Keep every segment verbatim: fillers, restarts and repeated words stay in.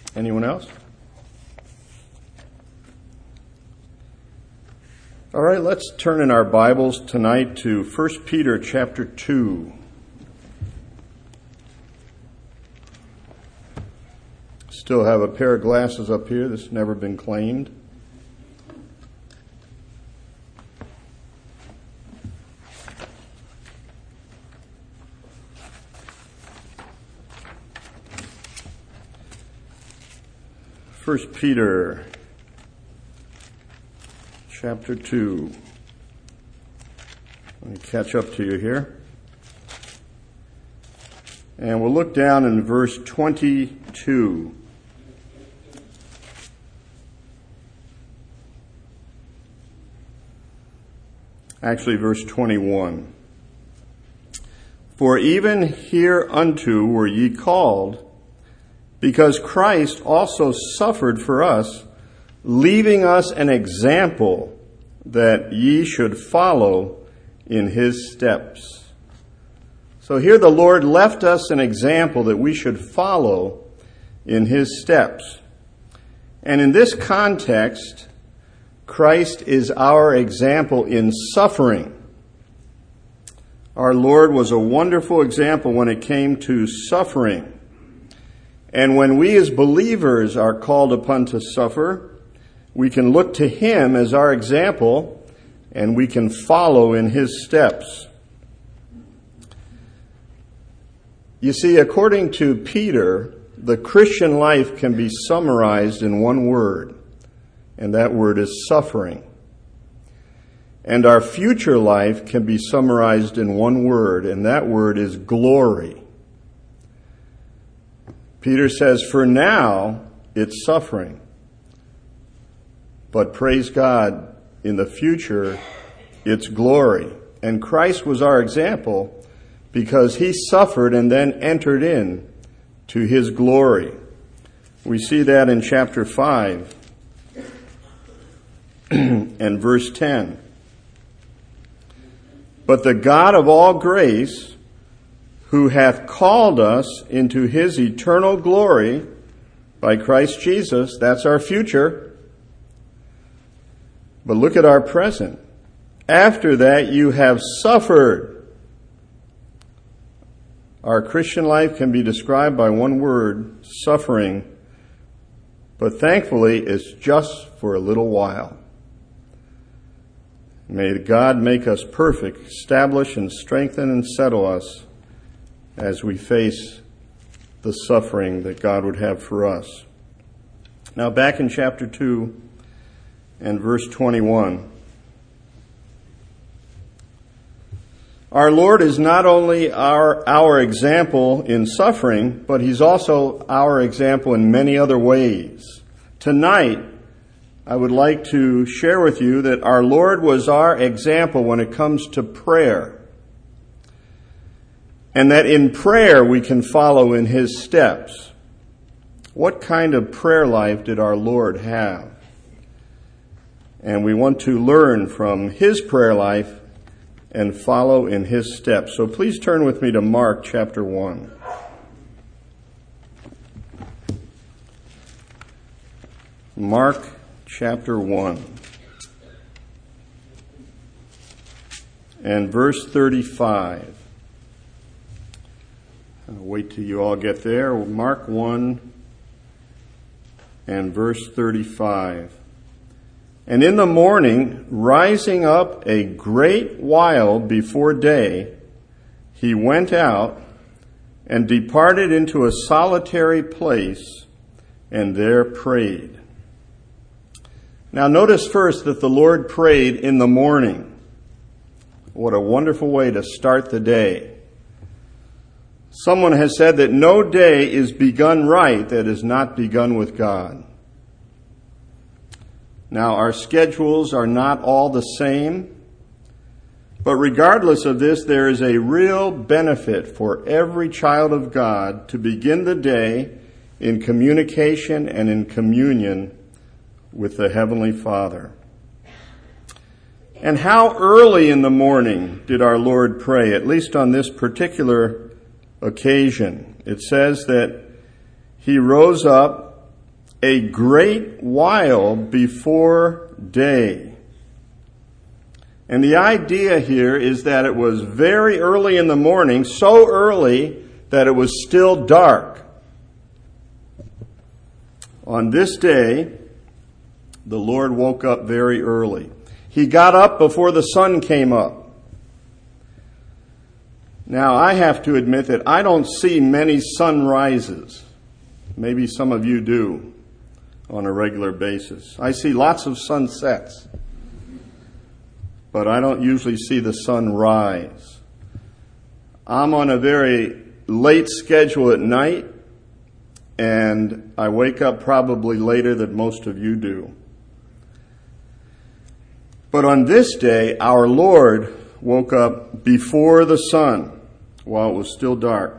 Anyone else? All right, let's turn in our Bibles tonight to First Peter chapter two. Still have a pair of glasses up here that's never been cleaned. First Peter chapter two. Let me catch up to you here. And we'll look down in verse twenty-two. Actually, verse twenty-one. For even hereunto were ye called, because Christ also suffered for us, leaving us an example that ye should follow in his steps. So here the Lord left us an example that we should follow in his steps. And in this context, Christ is our example in suffering. Our Lord was a wonderful example when it came to suffering. And when we as believers are called upon to suffer, we can look to him as our example, and we can follow in his steps. You see, according to Peter, the Christian life can be summarized in one word, and that word is suffering. And our future life can be summarized in one word, and that word is glory. Peter says, for now, it's suffering. But praise God, in the future, it's glory. And Christ was our example because he suffered and then entered in to his glory. We see that in chapter five and verse ten. But the God of all grace, who hath called us into his eternal glory by Christ Jesus, that's our future. But look at our present. After that you have suffered. Our Christian life can be described by one word, suffering. But thankfully it's just for a little while. May God make us perfect, establish and strengthen and settle us as we face the suffering that God would have for us. Now back in chapter two and verse twenty-one. Our Lord is not only our, our example in suffering, but he's also our example in many other ways. Tonight, I would like to share with you that our Lord was our example when it comes to prayer. And that in prayer we can follow in his steps. What kind of prayer life did our Lord have? And we want to learn from his prayer life and follow in his steps. So please turn with me to Mark chapter one. Mark chapter one. And verse thirty-five. I'll wait till you all get there. Mark one and verse thirty-five. And in the morning, rising up a great while before day, he went out and departed into a solitary place and there prayed. Now notice first that the Lord prayed in the morning. What a wonderful way to start the day. Someone has said that no day is begun right that is not begun with God. Now, our schedules are not all the same, but regardless of this, there is a real benefit for every child of God to begin the day in communication and in communion with the Heavenly Father. And how early in the morning did our Lord pray, at least on this particular occasion? It says that he rose up a great while before day. And the idea here is that it was very early in the morning, so early that it was still dark. On this day, the Lord woke up very early. He got up before the sun came up. Now, I have to admit that I don't see many sunrises. Maybe some of you do on a regular basis. I see lots of sunsets, but I don't usually see the sun rise. I'm on a very late schedule at night, and I wake up probably later than most of you do. But on this day, our Lord woke up before the sun, while it was still dark.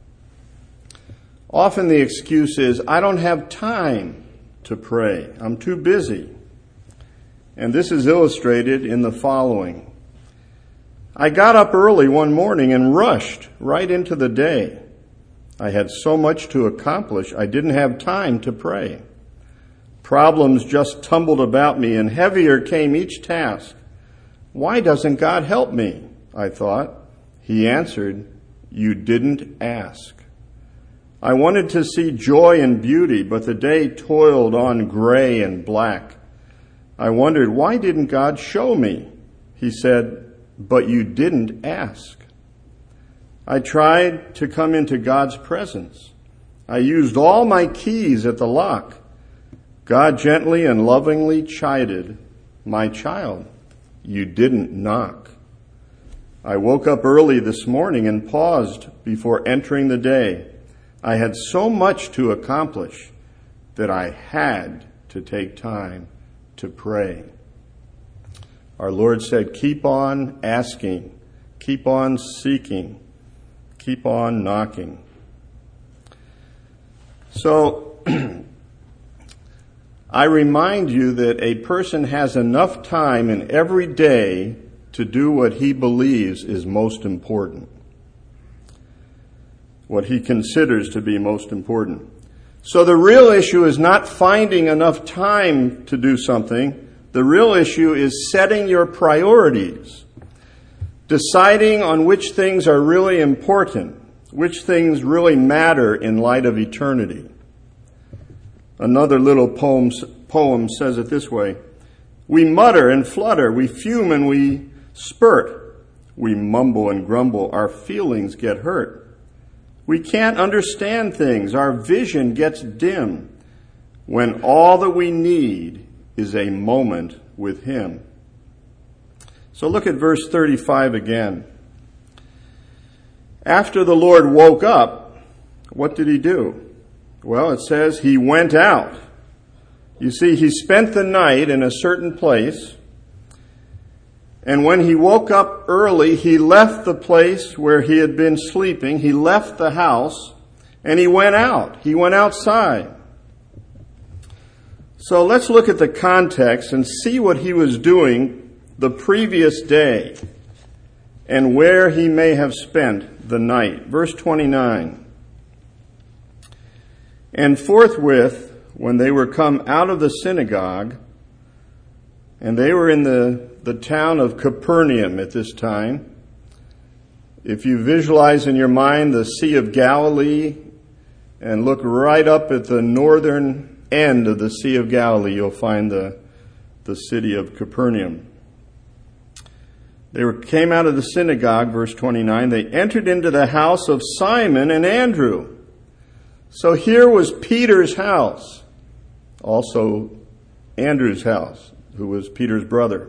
Often the excuse is, I don't have time to pray. I'm too busy. And this is illustrated in the following. I got up early one morning and rushed right into the day. I had so much to accomplish, I didn't have time to pray. Problems just tumbled about me, and heavier came each task. Why doesn't God help me? I thought. He answered, you didn't ask. I wanted to see joy and beauty, but the day toiled on gray and black. I wondered, why didn't God show me? He said, but you didn't ask. I tried to come into God's presence. I used all my keys at the lock. God gently and lovingly chided, my child, you didn't knock. I woke up early this morning and paused before entering the day. I had so much to accomplish that I had to take time to pray. Our Lord said, keep on asking, keep on seeking, keep on knocking. So, I remind you that a person has enough time in every day to do what he believes is most important, what he considers to be most important. So the real issue is not finding enough time to do something. The real issue is setting your priorities, deciding on which things are really important, which things really matter in light of eternity. Another little poem, poem says it this way. We mutter and flutter, we fume and we spurt. We mumble and grumble, our feelings get hurt. We can't understand things, our vision gets dim, when all that we need is a moment with Him. So look at verse thirty-five again. After the Lord woke up, what did He do? Well, it says He went out. You see, He spent the night in a certain place, and when He woke up early, He left the place where He had been sleeping. He left the house, and He went out. He went outside. So let's look at the context and see what He was doing the previous day and where He may have spent the night. Verse twenty-nine. And forthwith, when they were come out of the synagogue, and they were in the, the town of Capernaum at this time. If you visualize in your mind the Sea of Galilee and look right up at the northern end of the Sea of Galilee, you'll find the, the city of Capernaum. They were, came out of the synagogue, verse twenty-nine. They entered into the house of Simon and Andrew. So here was Peter's house, also Andrew's house, who was Peter's brother.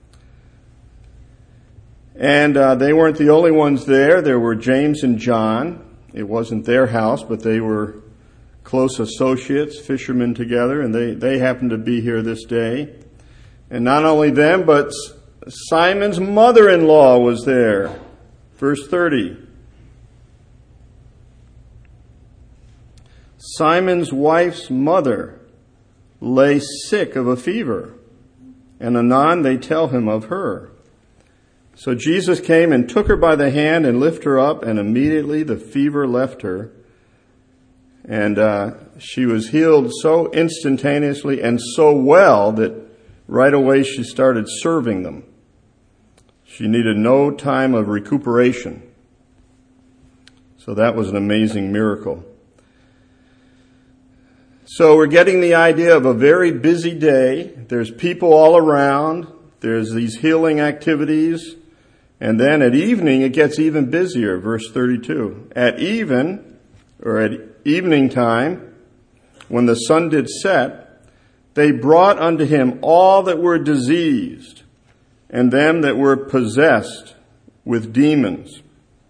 And uh, they weren't the only ones there. There were James and John. It wasn't their house, but they were close associates, fishermen together, and they, they happened to be here this day. And not only them, but Simon's mother-in-law was there. Verse thirty. Simon's wife's mother lay sick of a fever, and anon they tell him of her. So Jesus came and took her by the hand and lifted her up, and immediately the fever left her, And uh, she was healed so instantaneously and so well that right away she started serving them. She needed no time of recuperation. So that was an amazing miracle. So we're getting the idea of a very busy day. There's people all around. There's these healing activities. And then at evening, it gets even busier. Verse thirty-two. At even, or at evening time, when the sun did set, they brought unto him all that were diseased and them that were possessed with demons.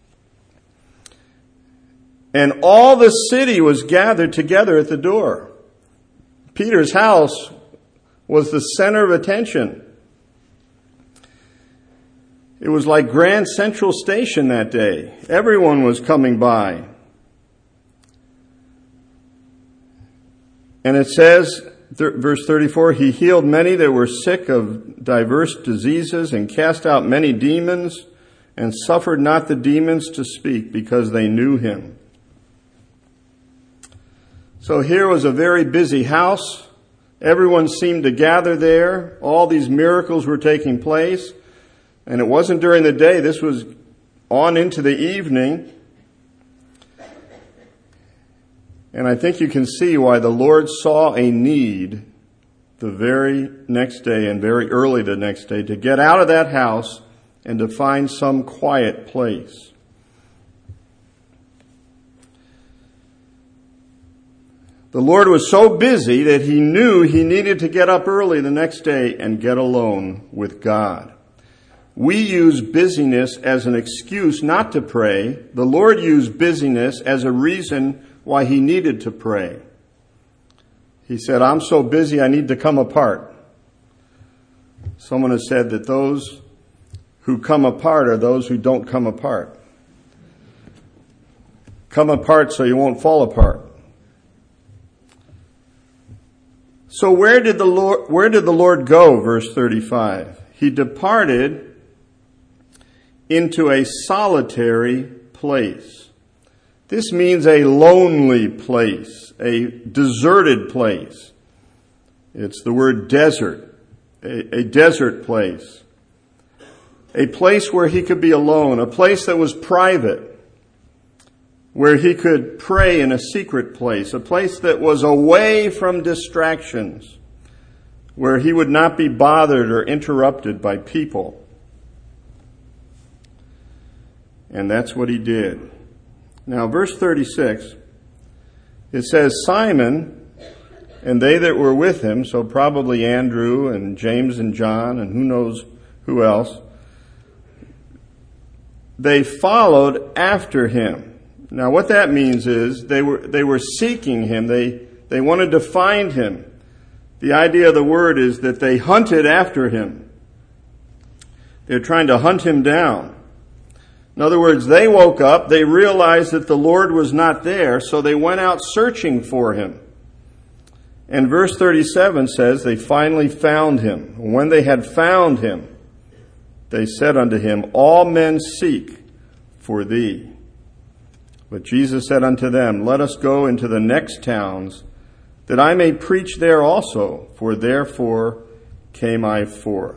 And all the city was gathered together at the door. Peter's house was the center of attention. It was like Grand Central Station that day. Everyone was coming by. And it says, th- verse thirty-four, he healed many that were sick of diverse diseases and cast out many demons and suffered not the demons to speak because they knew him. So here was a very busy house. Everyone seemed to gather there. All these miracles were taking place. And it wasn't during the day. This was on into the evening. And I think you can see why the Lord saw a need the very next day and very early the next day to get out of that house and to find some quiet place. The Lord was so busy that he knew he needed to get up early the next day and get alone with God. We use busyness as an excuse not to pray. The Lord used busyness as a reason why he needed to pray. He said, I'm so busy I need to come apart. Someone has said that those who come apart are those who don't come apart. Come apart so you won't fall apart. So where did the Lord, where did the Lord go? Verse thirty-five. He departed into a solitary place. This means a lonely place, a deserted place. It's the word desert, a, a desert place. A place where he could be alone, a place that was private, where he could pray in a secret place, a place that was away from distractions, where he would not be bothered or interrupted by people. And that's what he did. Now, verse thirty-six, it says, Simon and they that were with him, so probably Andrew and James and John and who knows who else, they followed after him. Now, what that means is they were they were seeking him. They they wanted to find him. The idea of the word is that they hunted after him. They're trying to hunt him down. In other words, they woke up, they realized that the Lord was not there, so they went out searching for him. And verse thirty-seven says they finally found him. When they had found him, they said unto him, All men seek for thee. But Jesus said unto them, Let us go into the next towns, that I may preach there also, for therefore came I forth.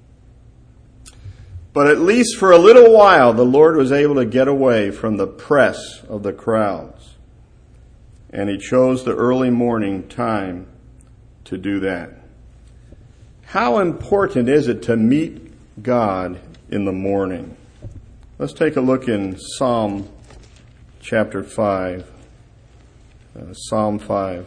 But at least for a little while, the Lord was able to get away from the press of the crowds. And he chose the early morning time to do that. How important is it to meet God in the morning? Let's take a look in Psalm chapter five. Uh, Psalm five.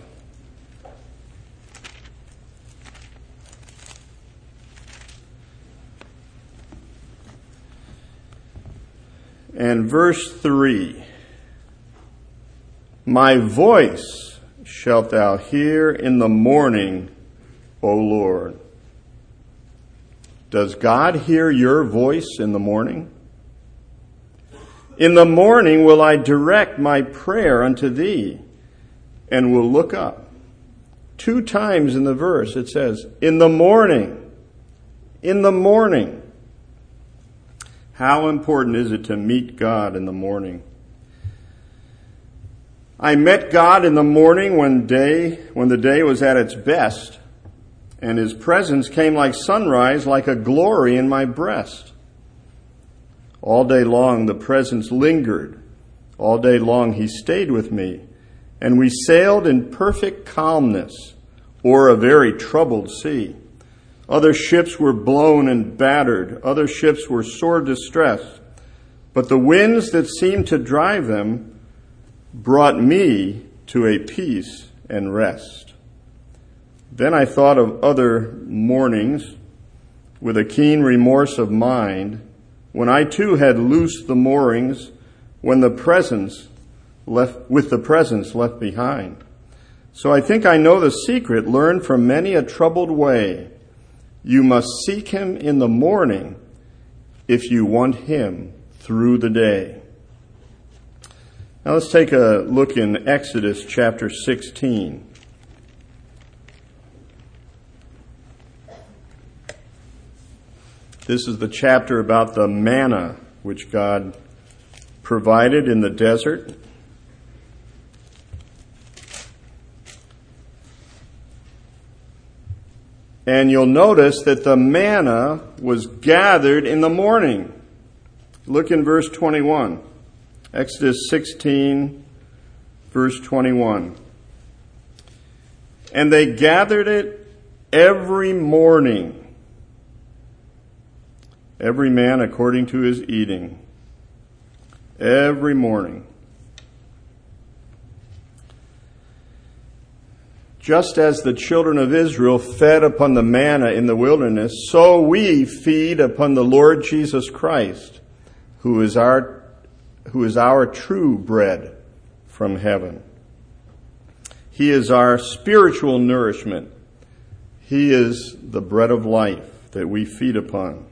And verse three, My voice shalt thou hear in the morning, O Lord. Does God hear your voice in the morning? In the morning will I direct my prayer unto thee, and will look up. Two times in the verse it says, in the morning, in the morning. How important is it to meet God in the morning? I met God in the morning when day, when the day was at its best, and his presence came like sunrise, like a glory in my breast. All day long the presence lingered. All day long he stayed with me, and we sailed in perfect calmness o'er a very troubled sea. Other ships were blown and battered. Other ships were sore distressed. But the winds that seemed to drive them brought me to a peace and rest. Then I thought of other mornings with a keen remorse of mind, when I too had loosed the moorings, when the presence left, with the presence left behind. So I think I know the secret learned from many a troubled way. You must seek him in the morning if you want him through the day. Now let's take a look in Exodus chapter sixteen. This is the chapter about the manna which God provided in the desert. And you'll notice that the manna was gathered in the morning. Look in verse twenty-one. Exodus sixteen, verse twenty-one. And they gathered it every morning, every man according to his eating. Every morning. Just as the children of Israel fed upon the manna in the wilderness, so we feed upon the Lord Jesus Christ, who is our who is our true bread from heaven. He is our spiritual nourishment. He is the bread of life that we feed upon.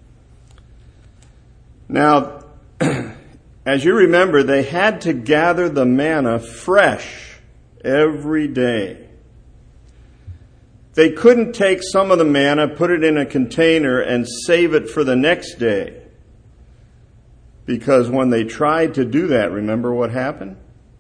Now, as you remember, they had to gather the manna fresh every day. They couldn't take some of the manna, put it in a container, and save it for the next day. Because when they tried to do that, remember what happened?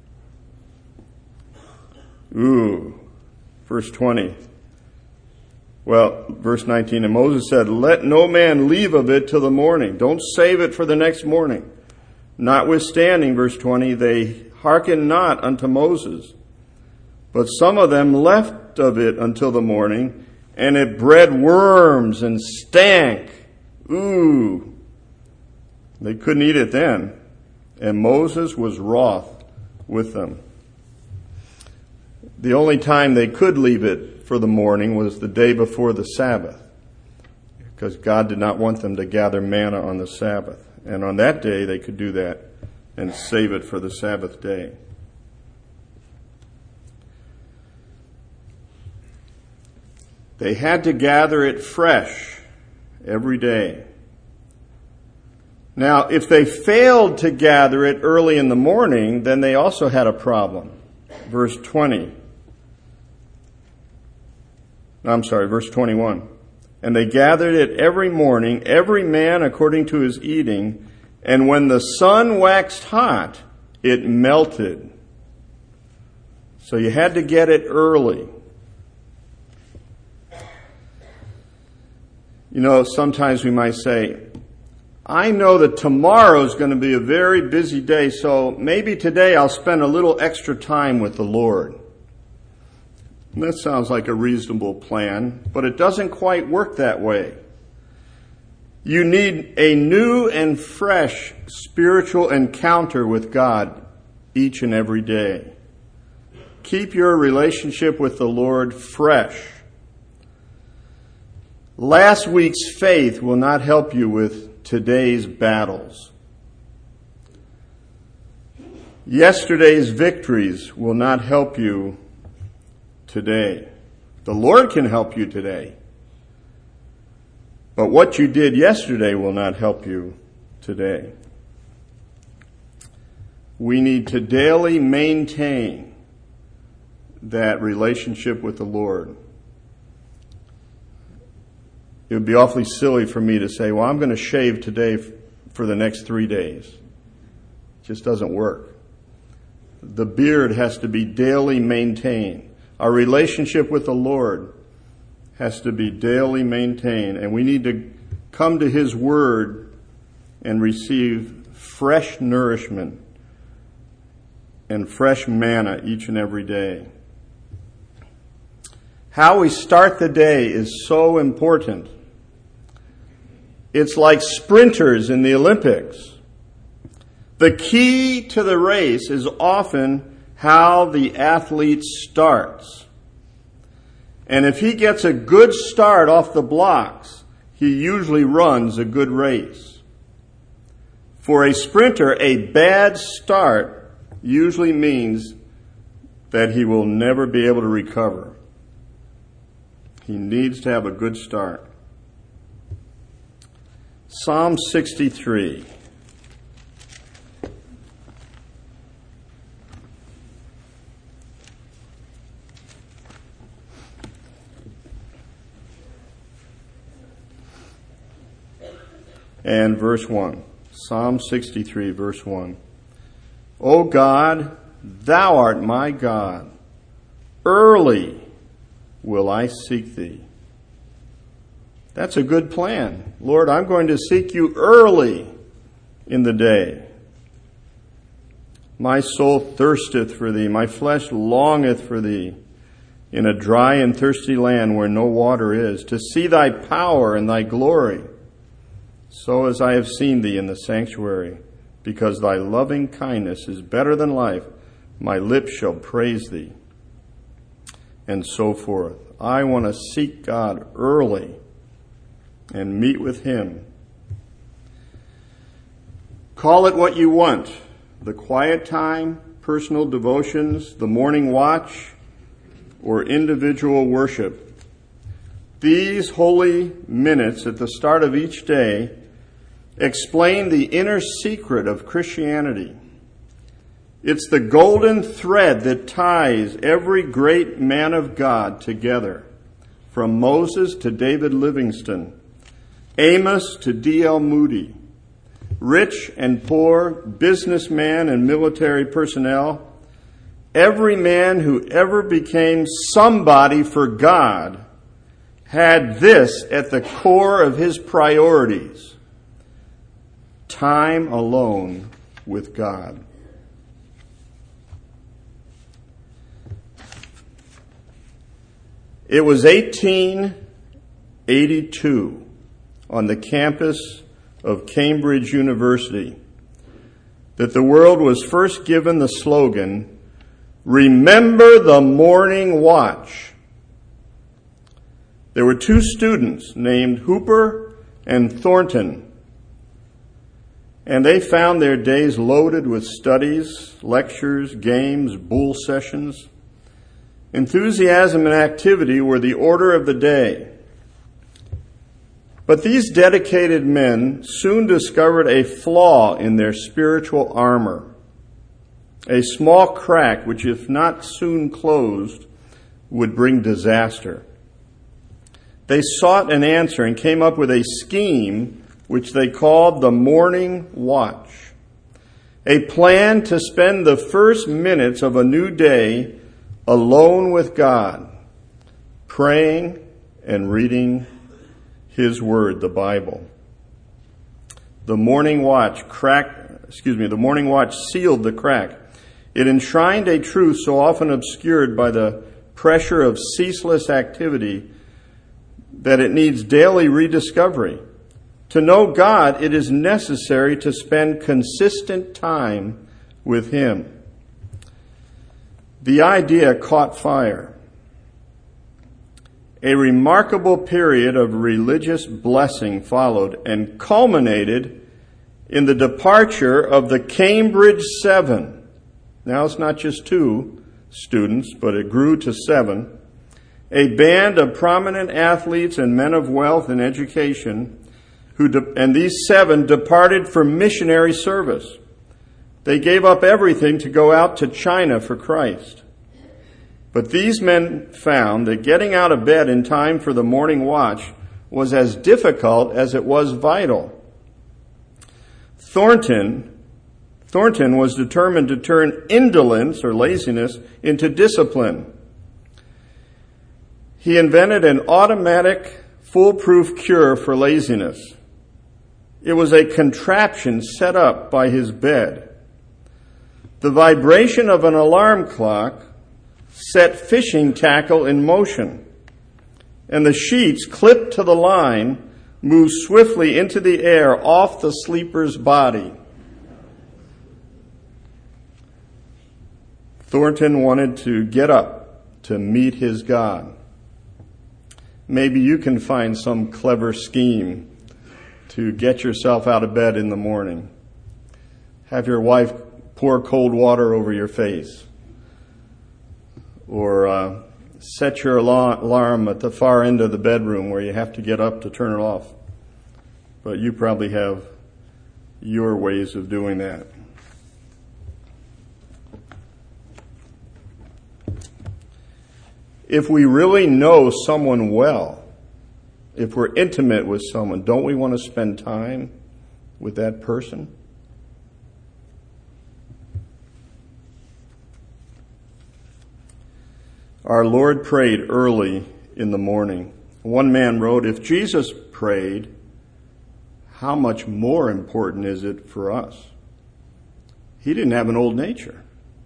Ooh, verse twenty. Well, verse nineteen, and Moses said, let no man leave of it till the morning. Don't save it for the next morning. Notwithstanding, verse twenty, they hearkened not unto Moses. But some of them left of it until the morning, and it bred worms and stank. Ooh. They couldn't eat it then. And Moses was wroth with them. The only time they could leave it for the morning was the day before the Sabbath, because God did not want them to gather manna on the Sabbath. And on that day they could do that and save it for the Sabbath day. They had to gather it fresh every day. Now, if they failed to gather it early in the morning, then they also had a problem. Verse twenty. I'm sorry, verse twenty-one. And they gathered it every morning, every man according to his eating, and when the sun waxed hot, it melted. So you had to get it early. You know, sometimes we might say, I know that tomorrow is going to be a very busy day, so maybe today I'll spend a little extra time with the Lord. And that sounds like a reasonable plan, but it doesn't quite work that way. You need a new and fresh spiritual encounter with God each and every day. Keep your relationship with the Lord fresh. Last week's faith will not help you with today's battles. Yesterday's victories will not help you today. The Lord can help you today. But what you did yesterday will not help you today. We need to daily maintain that relationship with the Lord. It would be awfully silly for me to say, well, I'm going to shave today for the next three days. It just doesn't work. the beard has to be daily maintained. Our relationship with the Lord has to be daily maintained, and we need to come to His Word and receive fresh nourishment and fresh manna each and every day. How we start the day is so important. It's like sprinters in the Olympics. The key to the race is often how the athlete starts. And if he gets a good start off the blocks, he usually runs a good race. For a sprinter, a bad start usually means that he will never be able to recover. He needs to have a good start. Psalm sixty-three. And verse one. Psalm sixty-three, verse one. O God, thou art my God. Early will I seek thee. That's a good plan. Lord, I'm going to seek you early in the day. My soul thirsteth for thee. My flesh longeth for thee in a dry and thirsty land where no water is, to see thy power and thy glory, so as I have seen thee in the sanctuary. Because thy loving kindness is better than life, my lips shall praise thee. And so forth. I want to seek God early and meet with Him. Call it what you want. The quiet time, personal devotions, the morning watch, or individual worship. These holy minutes at the start of each day explain the inner secret of Christianity. It's the golden thread that ties every great man of God together, from Moses to David Livingstone, Amos to D L Moody, rich and poor, businessman and military personnel. Every man who ever became somebody for God had this at the core of his priorities: time alone with God. It was eighteen eighty-two on the campus of Cambridge University that the world was first given the slogan, "Remember the morning watch." There were two students named Hooper and Thornton, and they found their days loaded with studies, lectures, games, bull sessions. Enthusiasm and activity were the order of the day. But these dedicated men soon discovered a flaw in their spiritual armor, a small crack which, if not soon closed, would bring disaster. They sought an answer and came up with a scheme which they called the morning watch, a plan to spend the first minutes of a new day alone with God, praying and reading His Word, the Bible. The morning watch cracked, excuse me, the morning watch sealed the crack. It enshrined a truth so often obscured by the pressure of ceaseless activity that it needs daily rediscovery. To know God, it is necessary to spend consistent time with Him. The idea caught fire. A remarkable period of religious blessing followed and culminated in the departure of the Cambridge Seven. Now it's not just two students, but it grew to seven. A band of prominent athletes and men of wealth and education, who de- and these seven departed for missionary service. They gave up everything to go out to China for Christ. But these men found that getting out of bed in time for the morning watch was as difficult as it was vital. Thornton Thornton was determined to turn indolence or laziness into discipline. He invented an automatic, foolproof cure for laziness. It was a contraption set up by his bed. The vibration of an alarm clock set fishing tackle in motion, and the sheets clipped to the line moved swiftly into the air off the sleeper's body. Thornton wanted to get up to meet his God. Maybe you can find some clever scheme to get yourself out of bed in the morning. Have your wife pour cold water over your face. Or uh, set your alarm at the far end of the bedroom where you have to get up to turn it off. But you probably have your ways of doing that. If we really know someone well, if we're intimate with someone, don't we want to spend time with that person? Our Lord prayed early in the morning. One man wrote, if Jesus prayed, how much more important is it for us? He didn't have an old nature.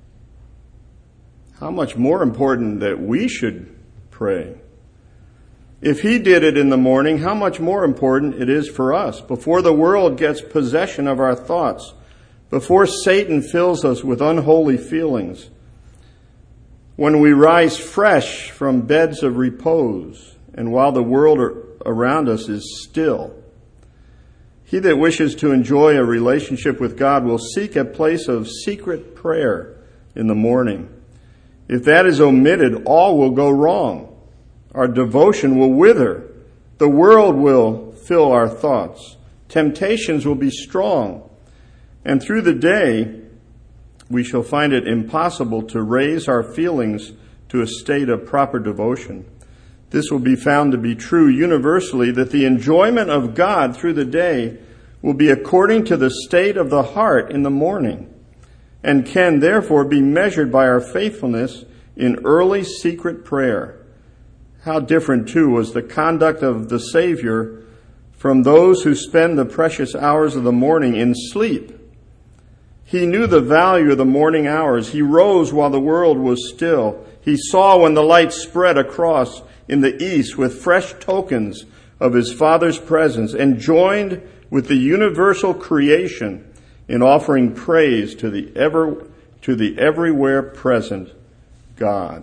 How much more important that we should pray. If he did it in the morning, how much more important it is for us. Before the world gets possession of our thoughts, before Satan fills us with unholy feelings, when we rise fresh from beds of repose, and while the world around us is still, he that wishes to enjoy a relationship with God will seek a place of secret prayer in the morning. If that is omitted, all will go wrong. Our devotion will wither. The world will fill our thoughts. Temptations will be strong. And through the day, we shall find it impossible to raise our feelings to a state of proper devotion. This will be found to be true universally, that the enjoyment of God through the day will be according to the state of the heart in the morning, and can therefore be measured by our faithfulness in early secret prayer. How different, too, was the conduct of the Savior from those who spend the precious hours of the morning in sleep. He knew the value of the morning hours. He rose while the world was still. He saw when the light spread across in the east with fresh tokens of his Father's presence, and joined with the universal creation in offering praise to the ever to the everywhere present God.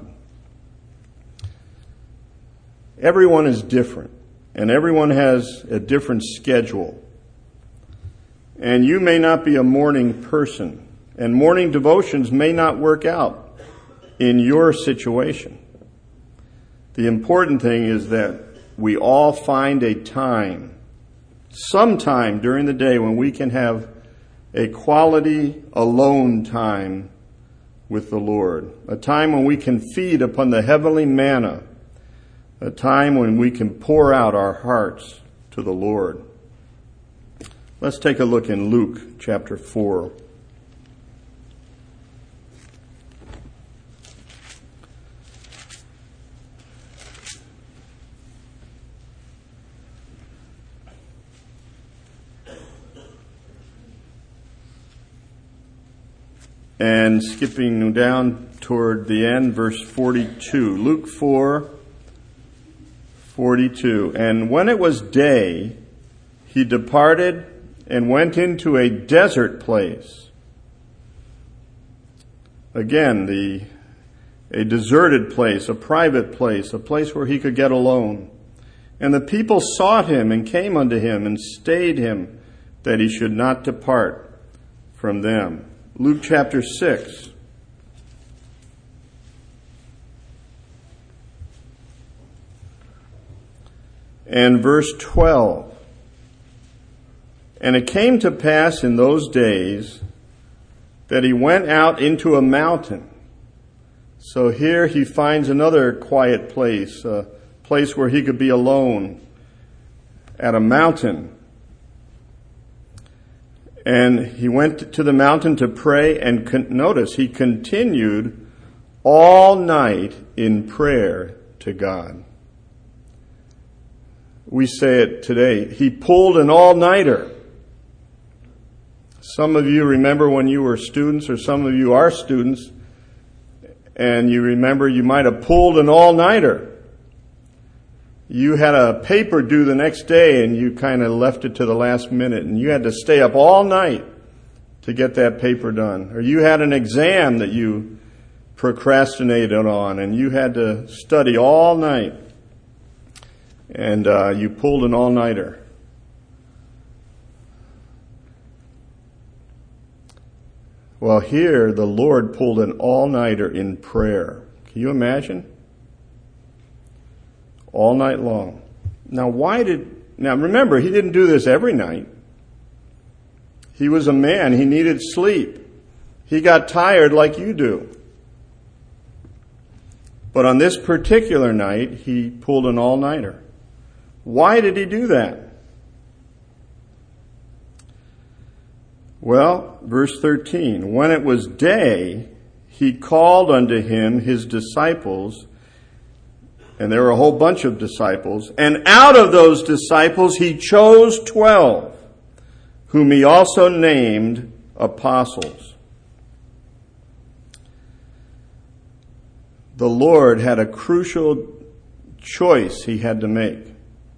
Everyone is different, and everyone has a different schedule. And you may not be a morning person, and morning devotions may not work out in your situation. The important thing is that we all find a time, sometime during the day, when we can have a quality alone time with the Lord, a time when we can feed upon the heavenly manna, a time when we can pour out our hearts to the Lord. Let's take a look in Luke chapter four. And skipping down toward the end, verse forty-two. Luke four, forty-two. And when it was day, he departed and went into a desert place. Again, the a deserted place, a private place, a place where he could get alone. And the people sought him and came unto him and stayed him, that he should not depart from them. Luke chapter six. And verse twelve. And it came to pass in those days that he went out into a mountain. So here he finds another quiet place, a place where he could be alone at a mountain. And he went to the mountain to pray, and con- notice, he continued all night in prayer to God. We say it today, he pulled an all-nighter. Some of you remember when you were students, or some of you are students, and you remember you might have pulled an all-nighter. You had a paper due the next day and you kind of left it to the last minute and you had to stay up all night to get that paper done. Or you had an exam that you procrastinated on and you had to study all night and uh, you pulled an all-nighter. Well, here the Lord pulled an all-nighter in prayer. Can you imagine? All night long. Now, why did... Now, remember, he didn't do this every night. He was a man. He needed sleep. He got tired like you do. But on this particular night, he pulled an all-nighter. Why did he do that? Well, verse thirteen, when it was day, he called unto him his disciples, and there were a whole bunch of disciples, and out of those disciples he chose twelve, whom he also named apostles. The Lord had a crucial choice he had to make.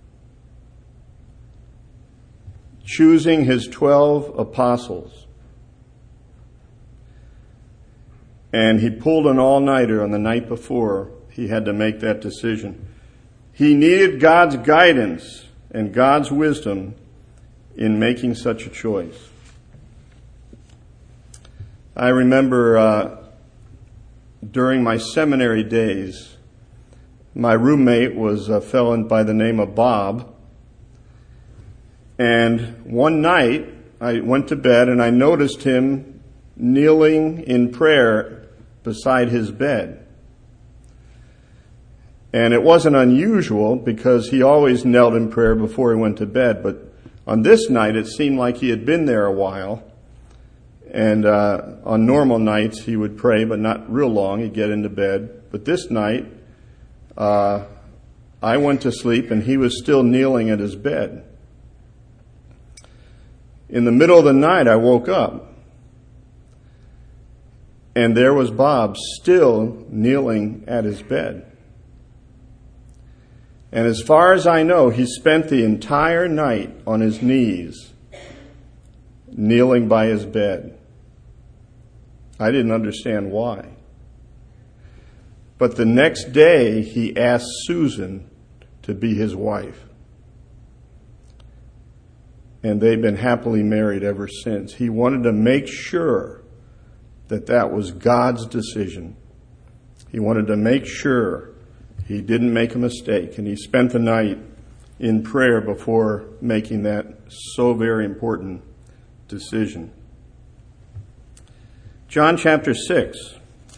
Choosing his twelve apostles. And he pulled an all-nighter on the night before he had to make that decision. He needed God's guidance and God's wisdom in making such a choice. I remember uh, during my seminary days, my roommate was a fellow by the name of Bob. And one night, I went to bed and I noticed him kneeling in prayer beside his bed. And it wasn't unusual because he always knelt in prayer before he went to bed. But on this night, it seemed like he had been there a while. And uh, on normal nights, he would pray, but not real long. He'd get into bed. But this night, uh, I went to sleep and he was still kneeling at his bed. In the middle of the night, I woke up, and there was Bob still kneeling at his bed. And as far as I know, he spent the entire night on his knees, kneeling by his bed. I didn't understand why. But the next day, he asked Susan to be his wife. And they've been happily married ever since. He wanted to make sure that that was God's decision. He wanted to make sure he didn't make a mistake. And he spent the night in prayer before making that so very important decision. John chapter six.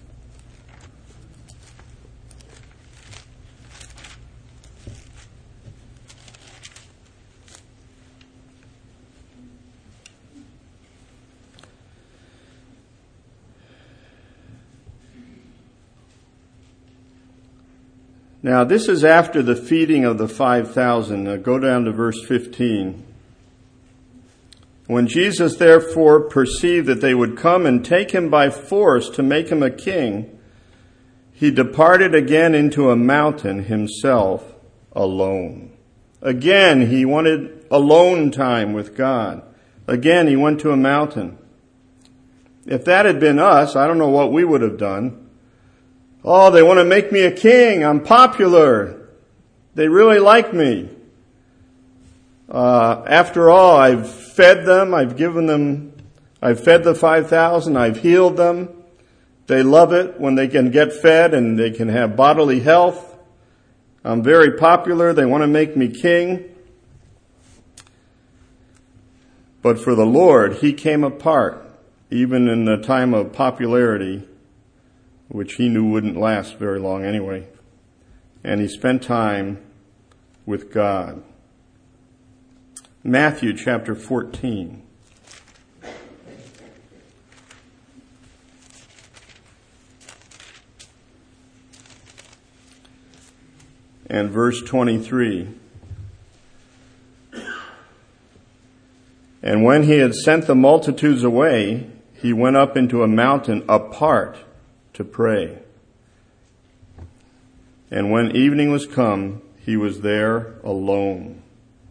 Now, this is after the feeding of the five thousand. Now, go down to verse fifteen. When Jesus therefore perceived that they would come and take him by force to make him a king, he departed again into a mountain himself alone. Again, he wanted alone time with God. Again, he went to a mountain. If that had been us, I don't know what we would have done. Oh, they want to make me a king. I'm popular. They really like me. Uh, after all, I've fed them. I've given them, I've fed the five thousand. I've healed them. They love it when they can get fed and they can have bodily health. I'm very popular. They want to make me king. But for the Lord, he came apart, even in the time of popularity, which he knew wouldn't last very long anyway. And he spent time with God. Matthew chapter fourteen. and verse twenty-three. And when he had sent the multitudes away, he went up into a mountain apart to pray. And when evening was come, he was there alone.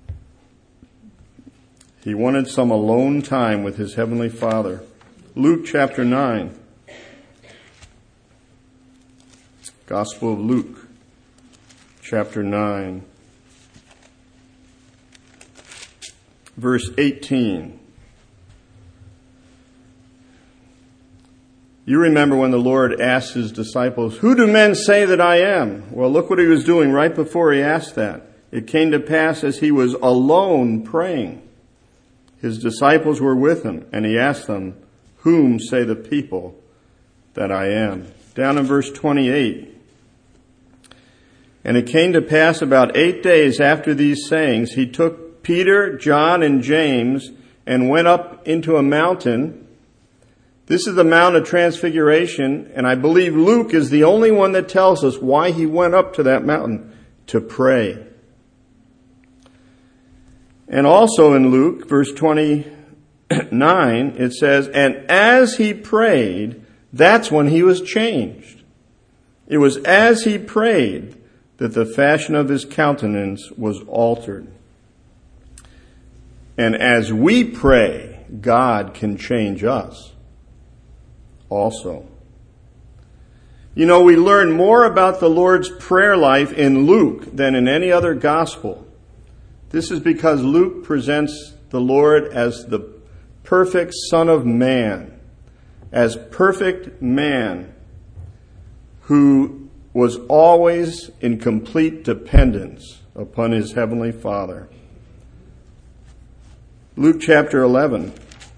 He wanted some alone time with his heavenly Father. Luke chapter nine. Gospel of Luke chapter nine. Verse eighteen. You remember when the Lord asked his disciples, "Who do men say that I am?" Well, look what he was doing right before he asked that. It came to pass as he was alone praying. His disciples were with him, and he asked them, "Whom say the people that I am?" Down in verse twenty-eight. And it came to pass about eight days after these sayings, he took Peter, John, and James, and went up into a mountain. This is the Mount of Transfiguration, and I believe Luke is the only one that tells us why he went up to that mountain, to pray. And also in Luke, verse twenty-nine, it says, and as he prayed, that's when he was changed. It was as he prayed that the fashion of his countenance was altered. And as we pray, God can change us also. You know, we learn more about the Lord's prayer life in Luke than in any other gospel. This is because Luke presents the Lord as the perfect Son of Man, as perfect man who was always in complete dependence upon his heavenly Father. Luke chapter eleven.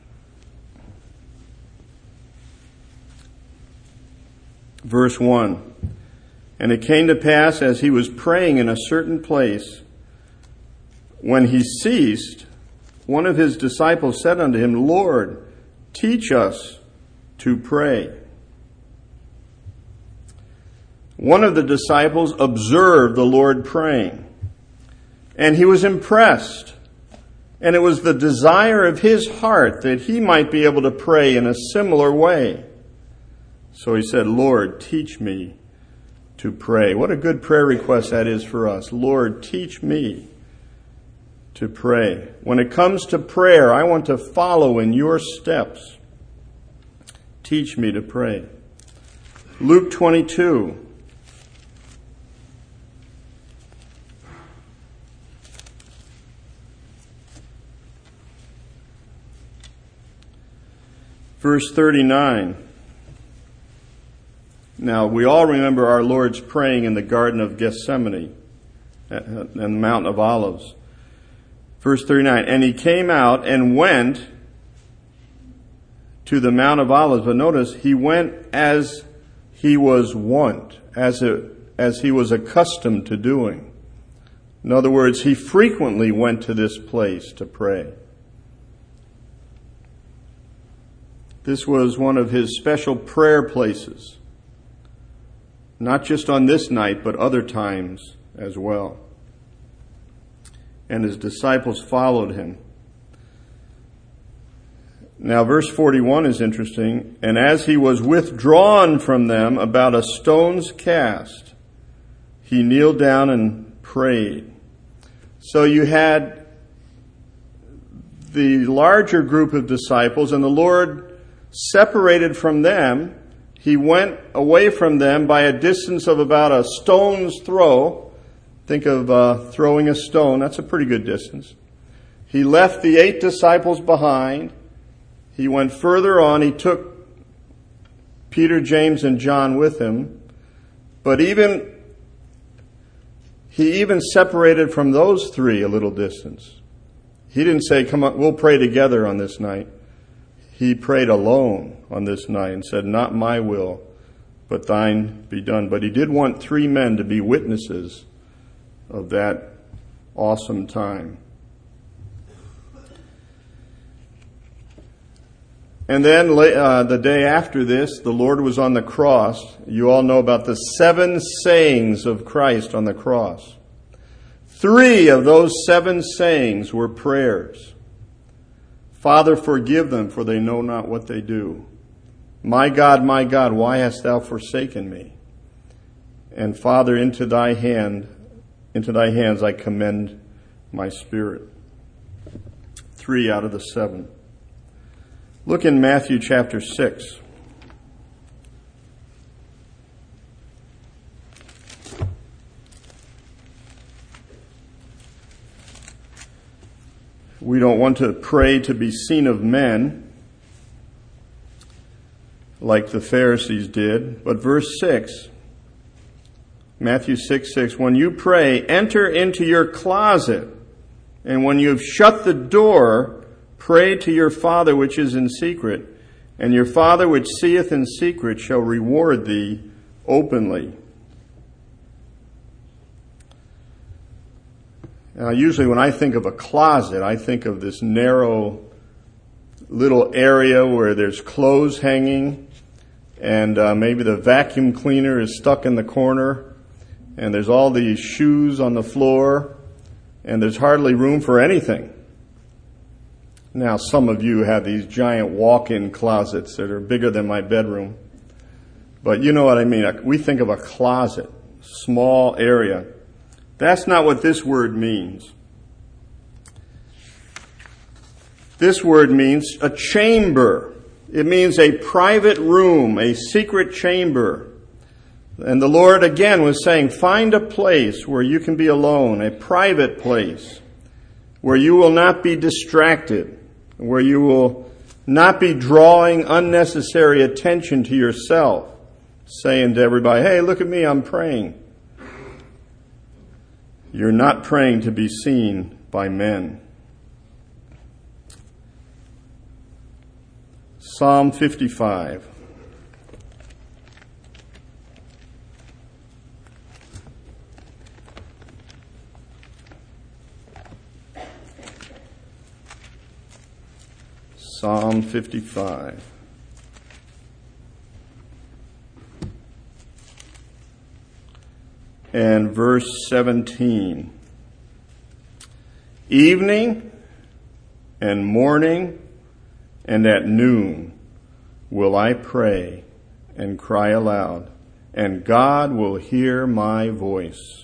Verse one. And it came to pass as he was praying in a certain place, when he ceased, one of his disciples said unto him, Lord, teach us to pray. One of the disciples observed the Lord praying, and he was impressed. And it was the desire of his heart that he might be able to pray in a similar way. So he said, Lord, teach me to pray. What a good prayer request that is for us. Lord, teach me to pray. When it comes to prayer, I want to follow in your steps. Teach me to pray. Luke twenty-two. Verse thirty-nine. Now, we all remember our Lord's praying in the Garden of Gethsemane and the Mount of Olives. Verse thirty-nine. And he came out and went to the Mount of Olives. But notice, he went as he was wont, as, it, as he was accustomed to doing. In other words, he frequently went to this place to pray. This was one of his special prayer places, not just on this night, but other times as well. And his disciples followed him. Now, verse forty-one is interesting. And as he was withdrawn from them about a stone's cast, he kneeled down and prayed. So you had the larger group of disciples, and the Lord separated from them. He went away from them by a distance of about a stone's throw. Think of uh, throwing a stone. That's a pretty good distance. He left the eight disciples behind. He went further on. He took Peter, James, and John with him. But even he even separated from those three a little distance. He didn't say, come on, we'll pray together on this night. He prayed alone on this night and said, not my will, but thine be done. But he did want three men to be witnesses of that awesome time. And then uh, the day after this, the Lord was on the cross. You all know about the seven sayings of Christ on the cross. Three of those seven sayings were prayers. Father, forgive them, for they know not what they do. My God, my God, why hast thou forsaken me? And Father, into thy hand, into thy hands I commend my spirit. Three out of the seven. Look in Matthew chapter six. We don't want to pray to be seen of men like the Pharisees did. But verse six, Matthew six, six, when you pray, enter into your closet, and when you have shut the door, pray to your Father which is in secret, and your Father which seeth in secret shall reward thee openly. Now, usually when I think of a closet, I think of this narrow little area where there's clothes hanging, and uh, maybe the vacuum cleaner is stuck in the corner, and there's all these shoes on the floor, and there's hardly room for anything. Now, some of you have these giant walk-in closets that are bigger than my bedroom. But you know what I mean. We think of a closet, small area. That's not what this word means. This word means a chamber. It means a private room, a secret chamber. And the Lord again was saying, find a place where you can be alone, a private place, where you will not be distracted, where you will not be drawing unnecessary attention to yourself, saying to everybody, hey, look at me, I'm praying. You're not praying to be seen by men. Psalm fifty-five. Psalm fifty-five. And verse seventeen. Evening and morning and at noon will I pray and cry aloud, and God will hear my voice.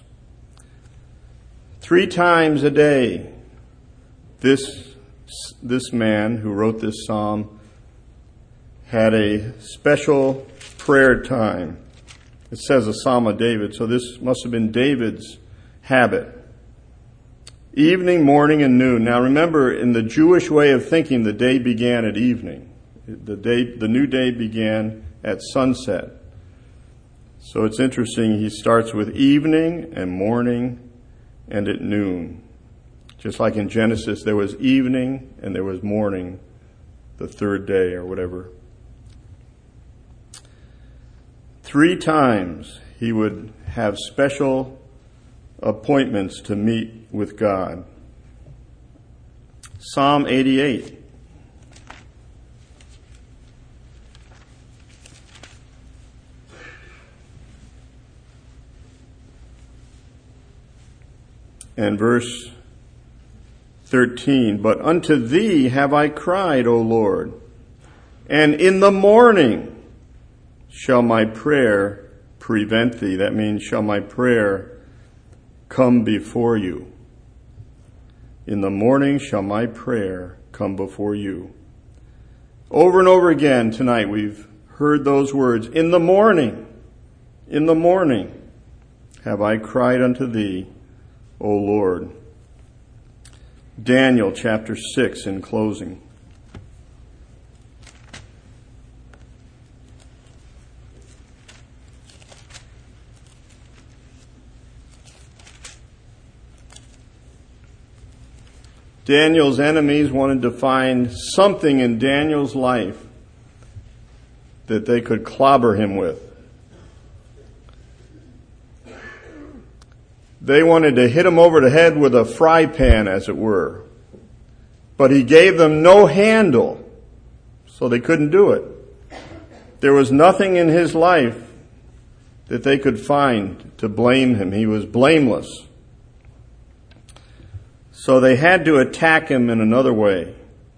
Three times a day, this This man who wrote this psalm had a special prayer time. It says a Psalm of David, so this must have been David's habit. Evening, morning, and noon. Now remember, in the Jewish way of thinking, the day began at evening. The day, the new day began at sunset. So it's interesting, he starts with evening and morning and at noon. Just like in Genesis, there was evening and there was morning, the third day or whatever. Three times he would have special appointments to meet with God. Psalm eighty-eight. And verse thirteen, but unto thee have I cried, O Lord, and in the morning shall my prayer prevent thee. That means, shall my prayer come before you. In the morning shall my prayer come before you. Over and over again tonight we've heard those words. In the morning, in the morning have I cried unto thee, O Lord. Daniel chapter six in closing. Daniel's enemies wanted to find something in Daniel's life that they could clobber him with. They wanted to hit him over the head with a fry pan, as it were. But he gave them no handle. so they couldn't do it. There was nothing in his life that they could find to blame him. He was blameless. So they had to attack him in another way.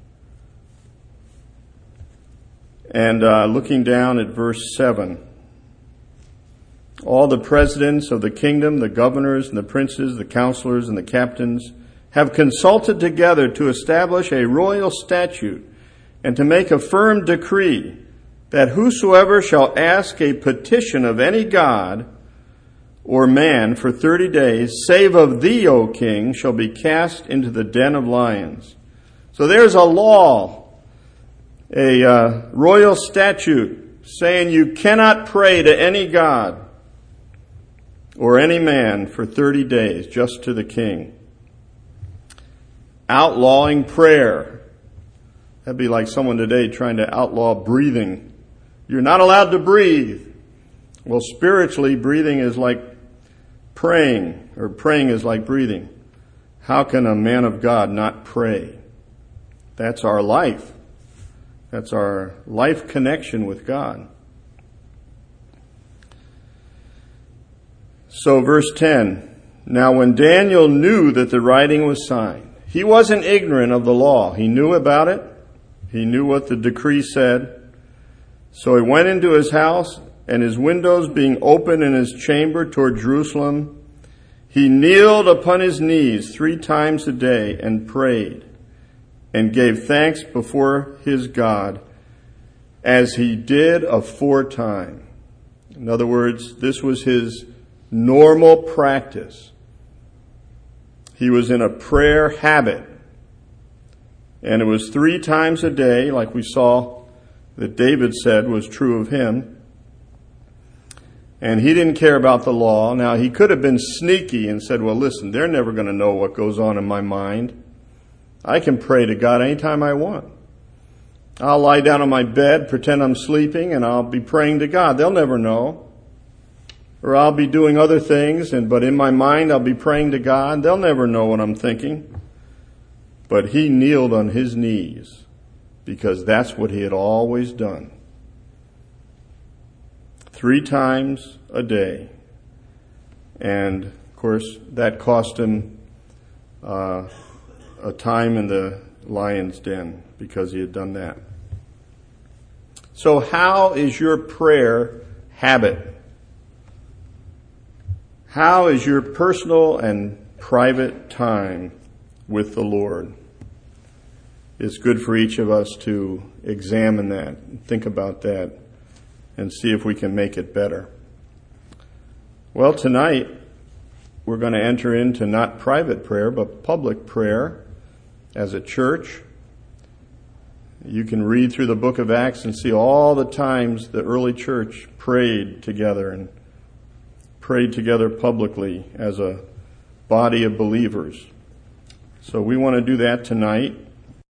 And uh, looking down at verse seven, all the presidents of the kingdom, the governors and the princes, the counselors and the captains have consulted together to establish a royal statute and to make a firm decree that whosoever shall ask a petition of any god or man for thirty days, save of thee, O king, shall be cast into the den of lions. So there's a law, a uh, royal statute saying you cannot pray to any god or any man for thirty days, just to the king. Outlawing prayer. That'd be like someone today trying to outlaw breathing. You're not allowed to breathe. Well, spiritually, breathing is like praying, or praying is like breathing. How can a man of God not pray? That's our life. That's our life connection with God. So verse ten, now when Daniel knew that the writing was signed, he wasn't ignorant of the law. He knew about it. He knew what the decree said. So he went into his house, and his windows being open in his chamber toward Jerusalem, he kneeled upon his knees three times a day and prayed and gave thanks before his God as he did aforetime. In other words, this was his normal practice. He was in a prayer habit. And it was three times a day, like we saw that David said was true of him. And he didn't care about the law. Now, he could have been sneaky and said, well, listen, they're never going to know what goes on in my mind. I can pray to God anytime I want. I'll lie down on my bed, pretend I'm sleeping, and I'll be praying to God. They'll never know. Or I'll be doing other things, and but in my mind I'll be praying to God. They'll never know what I'm thinking. But he kneeled on his knees because that's what he had always done. Three times a day. And, of course, that cost him uh, a time in the lion's den because he had done that. So how is your prayer habit? How is your personal and private time with the Lord? It's good for each of us to examine that, think about that, and see if we can make it better. Well, tonight we're going to enter into not private prayer, but public prayer as a church. You can read through the book of Acts and see all the times the early church prayed together and prayed together publicly as a body of believers. So we want to do that tonight.